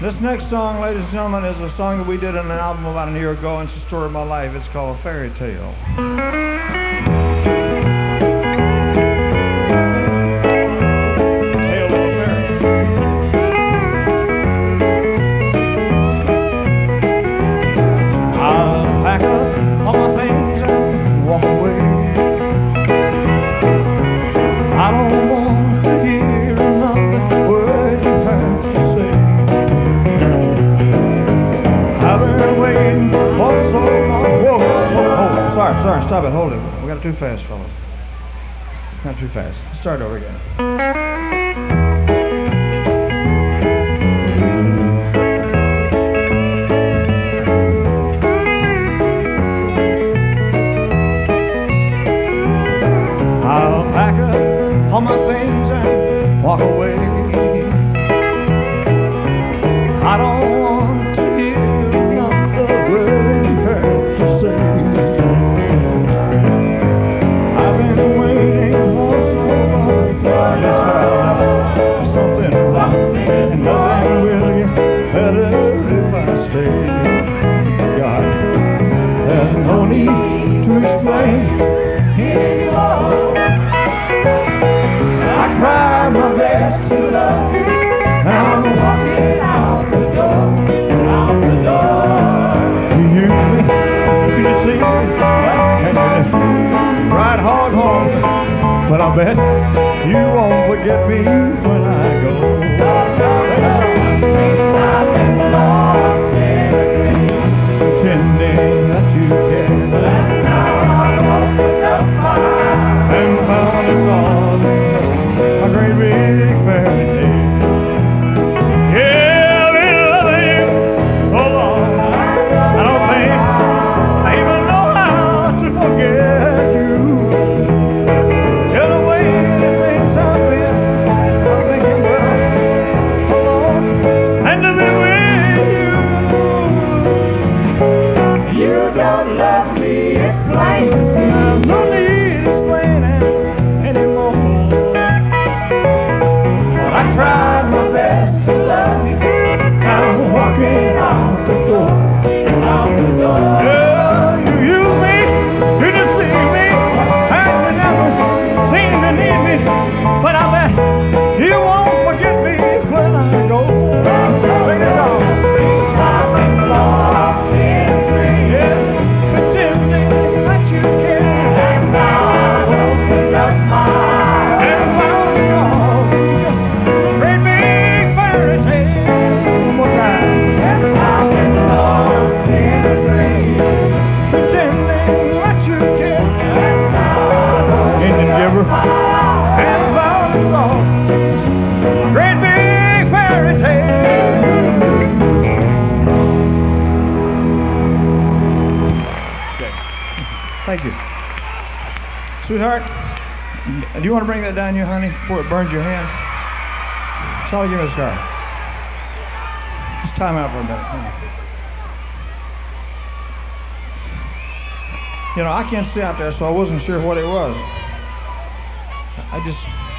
This next song, ladies and gentlemen, is a song that we did in an album about a year ago, and it's the story of my life. It's called A Fairy Tale. Tale of a Fairy. I'll pack up all my things and walk away. I don't want to hear another word you have to say. I've been waiting for so long. Whoa, sorry, stop it, hold it. We got it too fast, fellas. Not too fast. Start over again. I'll pack up all my things and walk away. I don't want to hear another word you have to say. I've been waiting for so long for something wrong, and nothing will get better if I stay. God, there's no need to explain anymore. I tried my best to love you. Now I'm walking out the door, out the door. You use me, you see me, and you ride hard home. But I bet you won't forget me when I go. I've been lost in a dream, pretending that you care. And now I've opened up my eyes and found it's all a great big fairy tale. Thank you. Sweetheart, do you want to bring that down, you honey, before it burns your hand? Charlie, give me a scar. Just time out for a minute. You know, I can't see out there, so I wasn't sure what it was. I just